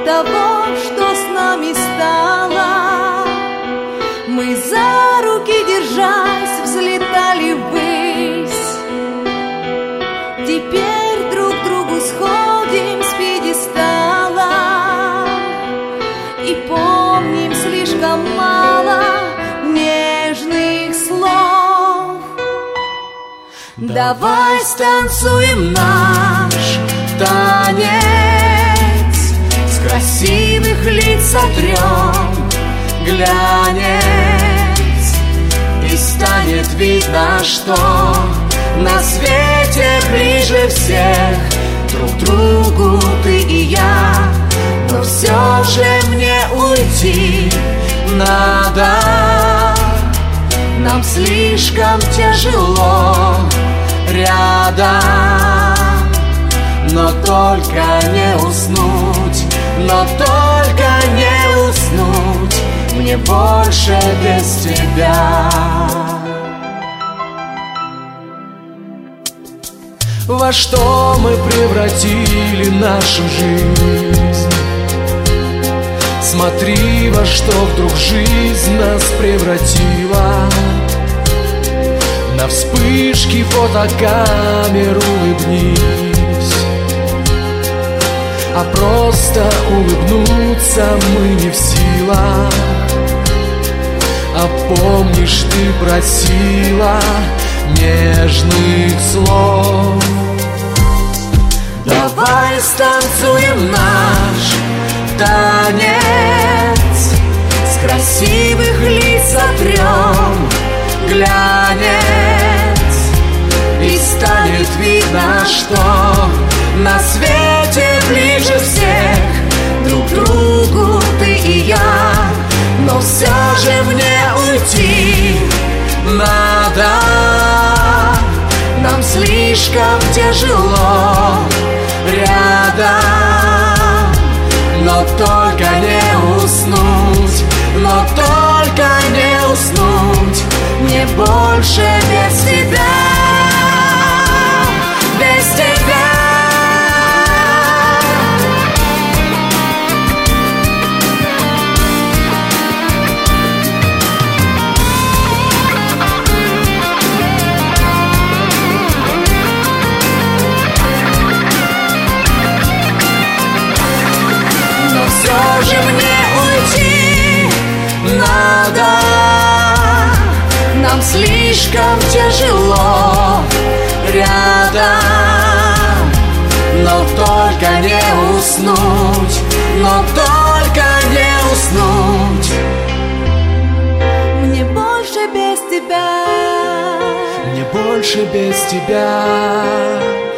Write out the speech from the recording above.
того, что с нами стало. Мы за руки держась взлетали ввысь. Теперь друг другу сходим с пьедестала и помним слишком мало нежных слов. Давай станцуем наш танец, с красивых лиц сотрем глянец, и станет видно, что на свете ближе всех друг другу ты и я. Но все же мне уйти надо, нам слишком тяжело рядом. Но только не уснуть, но только не уснуть мне больше без тебя. Во что мы превратили нашу жизнь? Смотри, во что вдруг жизнь нас превратила. На вспышки фотокамер улыбнись, а просто улыбнуться мы не в силах. А помнишь, ты просила нежных слов. Давай станцуем наш танец, с красивых лиц сотрем глянец, и станет видно, что на свете ближе всех друг другу ты и я. Но все же мне уйти надо, нам слишком тяжело рядом. Но только не уснуть, но только не уснуть мне больше без тебя, без тебя. Все же мне уйти надо, нам слишком тяжело рядом. Но только не уснуть, но только не уснуть мне больше без тебя, мне больше без тебя.